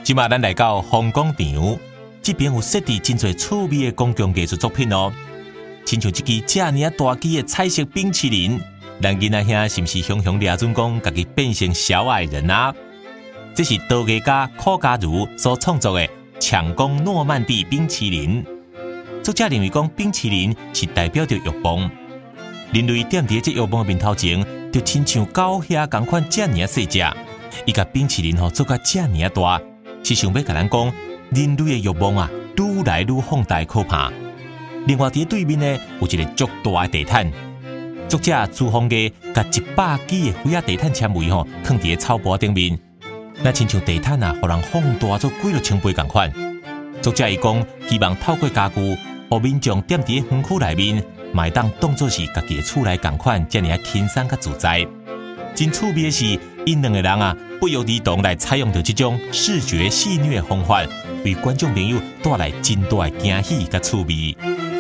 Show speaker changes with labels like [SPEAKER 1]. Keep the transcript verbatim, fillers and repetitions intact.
[SPEAKER 1] 即马咱来到红广场，这边有设置真侪趣味的公共艺术作品哦。亲像这支这尔大支的彩色冰淇淋，咱囡仔兄是不是雄雄抓准讲，家己变成小矮人啊？这是陶艺家柯家如所创作的抢攻诺曼底冰淇淋。作者认为讲，冰淇淋是代表着欲望，人类踮伫这欲望的面头前，就亲像狗遐同款这尔细只，伊甲冰淇淋吼做甲这尔大，是想要甲咱讲，人类的欲望啊，愈来愈放大可怕。另外伫对面呢，有一个足大的地毯，作者朱峰嘅甲一百支的灰仔地毯纤维吼，放伫个草坡顶面，那亲像地毯啊，互人放大做几落千倍共款。作者伊讲，希望透过家具，互民众踮伫个园区内面，嘛会当当作是家己的厝内共款，遮尔轻松甲自在。真趣味的是，因两个人啊，不约而同来采用着这种视觉戏谑的方法，为观众朋友带来真大的惊喜甲趣味。